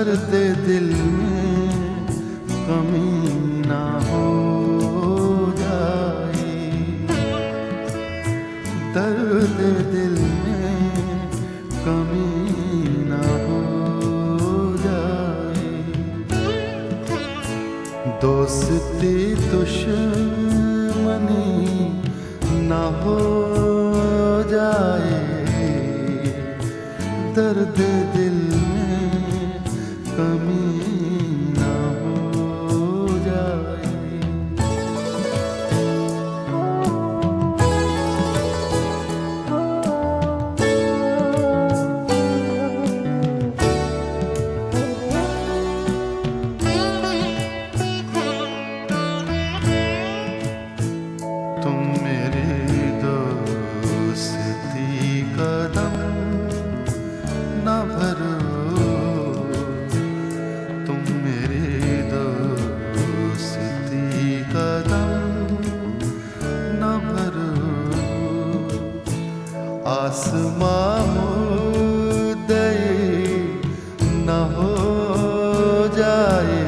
दर्द दिल में कमी ना हो जाए, दर्द दिल में कमी ना हो जाए। दोस्ती दुश्मनी ना हो जाए, दर्द दिल में कमी ना हो जाए। तुम मेरे दोस्ती कदम ना भरो, तुम मेरे दोस्ती कदम ना भरो। आसमां मुद्दई न हो जाए,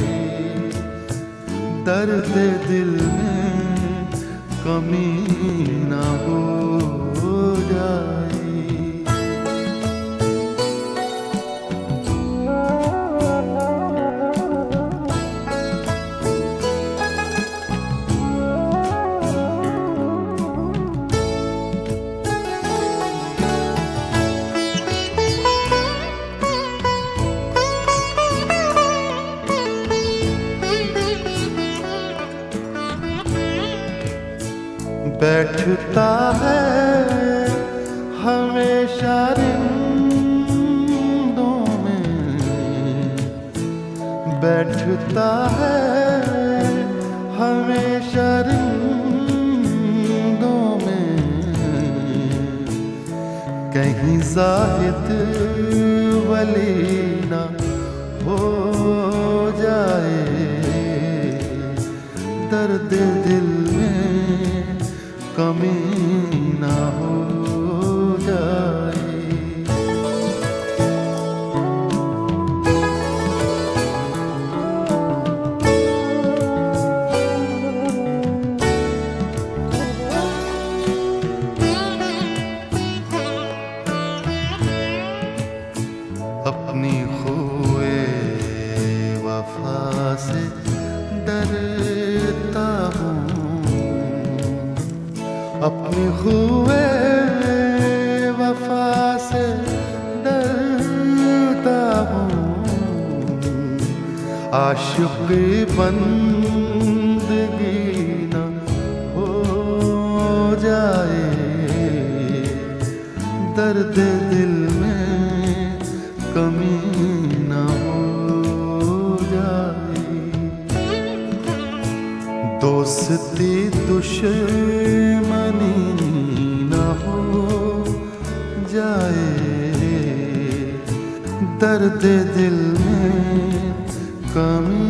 दर्द दिल में कमी ना हो जाए। बैठता है हमेशा रिंदों में, बैठता है हमेशा रिंदों में। कहीं ज़ाहिद वली ना हो जाए, दर्द दिल में कमी ना हो जाए। अपनी खुए वफा से डरता हूँ, अपनी खुए वफा से डरता हूँ। आशिक़ी बंदगी न हो जाए, दर्द दिल में कमी न हो जाए। दोस्ती दुश्मनी न हो जाए, दर्द दिल में कमी